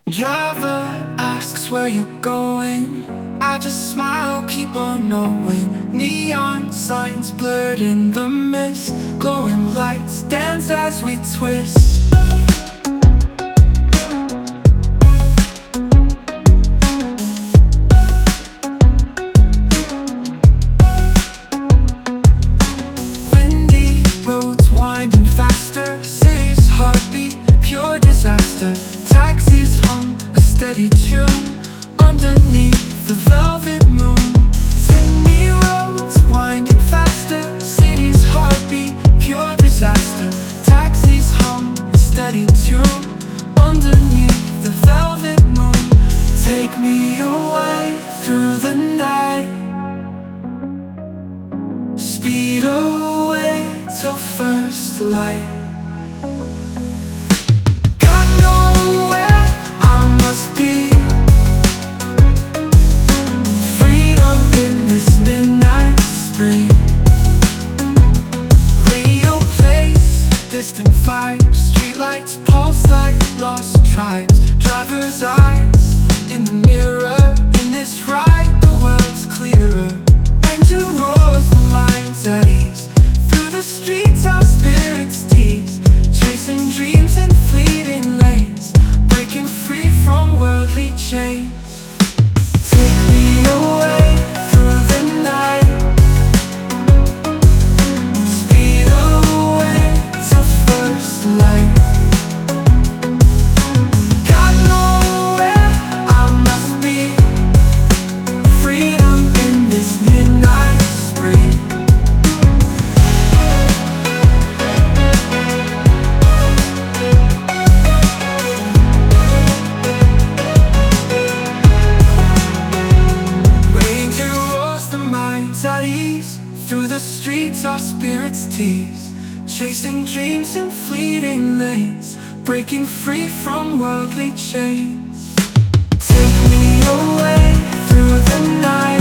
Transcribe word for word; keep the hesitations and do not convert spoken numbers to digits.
Driver asks where you're going. I just smile, keep on knowing. Neon signs blurred in the mist. Glowing lights dance as we twist. Windy roads winding faster. City's heartbeat, pure disaster. Taxis hum a steady tune underneath the velvet moon. Windy roads winding faster. City's heartbeat, pure disaster. Taxis hum a steady tune underneath the velvet moon. Take me away through the night. Speed away till first light. Got nowhere I must be. Freedom in this midnight spree. Radio plays distant fires. Streetlights pulse like lost tribes. Driver's eyes in the mirror. In this ride the world's clearer. Engine roars, the lines at ease. Through the streets our spirits tease. Chasing dreams in fleeting lanes. Breaking free from worldly chains. Take me away through the night. Speed away till first light. Got nowhere I must be. Freedom in this midnight spree. Ranger roars, the minds at ease. Through the streets our spirits tease. Chasing dreams in fleeting lanes. Breaking free from worldly chains. Take me away through the night.